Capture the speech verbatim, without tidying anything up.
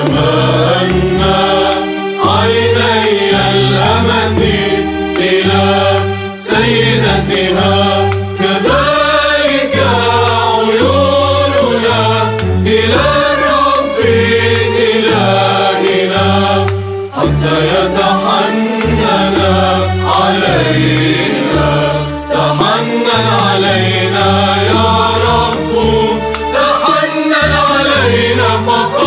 كما أن عيني الأمة إلى سيدتها كذلك عيوننا إلى الرب إلهنا حتى يتحنن علينا. تحنن علينا يا رب، تحنن علينا فقط